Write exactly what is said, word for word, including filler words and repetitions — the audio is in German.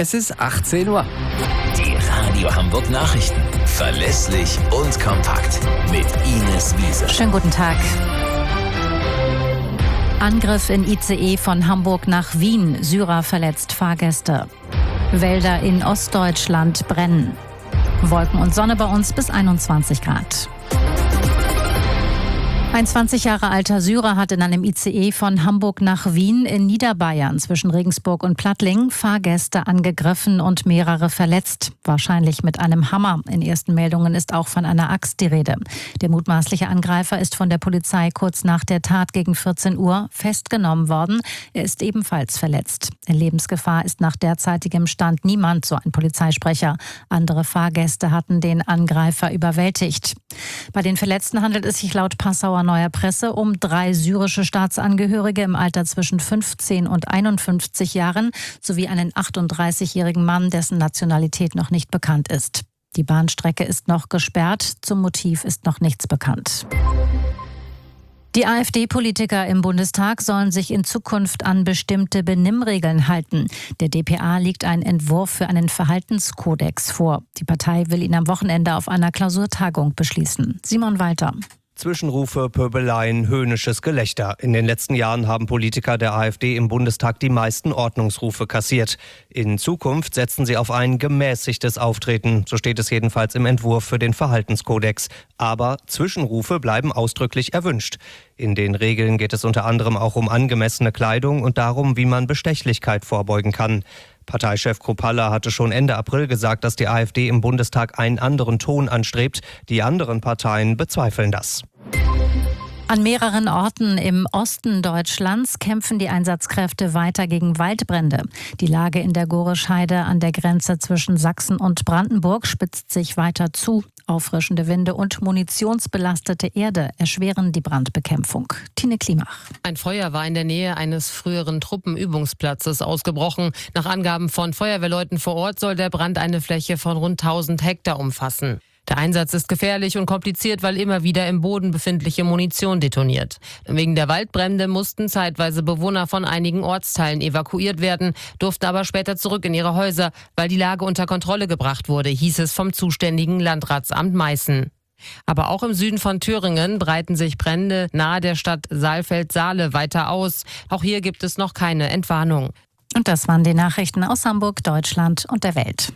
Es ist achtzehn Uhr. Die Radio Hamburg Nachrichten. Verlässlich und kompakt. Mit Ines Wiese. Schönen guten Tag. Angriff in I C E von Hamburg nach Wien. Syrer verletzt Fahrgäste. Wälder in Ostdeutschland brennen. Wolken und Sonne bei uns bis einundzwanzig Grad. Ein zwanzig Jahre alter Syrer hat in einem I C E von Hamburg nach Wien in Niederbayern zwischen Regensburg und Plattling Fahrgäste angegriffen und mehrere verletzt. Wahrscheinlich mit einem Hammer. In ersten Meldungen ist auch von einer Axt die Rede. Der mutmaßliche Angreifer ist von der Polizei kurz nach der Tat gegen vierzehn Uhr festgenommen worden. Er ist ebenfalls verletzt. In Lebensgefahr ist nach derzeitigem Stand niemand, so ein Polizeisprecher. Andere Fahrgäste hatten den Angreifer überwältigt. Bei den Verletzten handelt es sich laut Passauer Neuer Presse um drei syrische Staatsangehörige im Alter zwischen fünfzehn und einundfünfzig Jahren sowie einen achtunddreißigjährigen Mann, dessen Nationalität noch nicht bekannt ist. Die Bahnstrecke ist noch gesperrt, zum Motiv ist noch nichts bekannt. Die AfD-Politiker im Bundestag sollen sich in Zukunft an bestimmte Benimmregeln halten. Der D P A legt einen Entwurf für einen Verhaltenskodex vor. Die Partei will ihn am Wochenende auf einer Klausurtagung beschließen. Simon Walter. Zwischenrufe, Pöbeleien, höhnisches Gelächter. In den letzten Jahren haben Politiker der AfD im Bundestag die meisten Ordnungsrufe kassiert. In Zukunft setzen sie auf ein gemäßigtes Auftreten. So steht es jedenfalls im Entwurf für den Verhaltenskodex. Aber Zwischenrufe bleiben ausdrücklich erwünscht. In den Regeln geht es unter anderem auch um angemessene Kleidung und darum, wie man Bestechlichkeit vorbeugen kann. Parteichef Kruppalla hatte schon Ende April gesagt, dass die AfD im Bundestag einen anderen Ton anstrebt. Die anderen Parteien bezweifeln das. An mehreren Orten im Osten Deutschlands kämpfen die Einsatzkräfte weiter gegen Waldbrände. Die Lage in der Gorischheide an der Grenze zwischen Sachsen und Brandenburg spitzt sich weiter zu. Auffrischende Winde und munitionsbelastete Erde erschweren die Brandbekämpfung. Tine Klimach. Ein Feuer war in der Nähe eines früheren Truppenübungsplatzes ausgebrochen. Nach Angaben von Feuerwehrleuten vor Ort soll der Brand eine Fläche von rund tausend Hektar umfassen. Der Einsatz ist gefährlich und kompliziert, weil immer wieder im Boden befindliche Munition detoniert. Wegen der Waldbrände mussten zeitweise Bewohner von einigen Ortsteilen evakuiert werden, durften aber später zurück in ihre Häuser, weil die Lage unter Kontrolle gebracht wurde, hieß es vom zuständigen Landratsamt Meißen. Aber auch im Süden von Thüringen breiten sich Brände nahe der Stadt Saalfeld-Saale weiter aus. Auch hier gibt es noch keine Entwarnung. Und das waren die Nachrichten aus Hamburg, Deutschland und der Welt.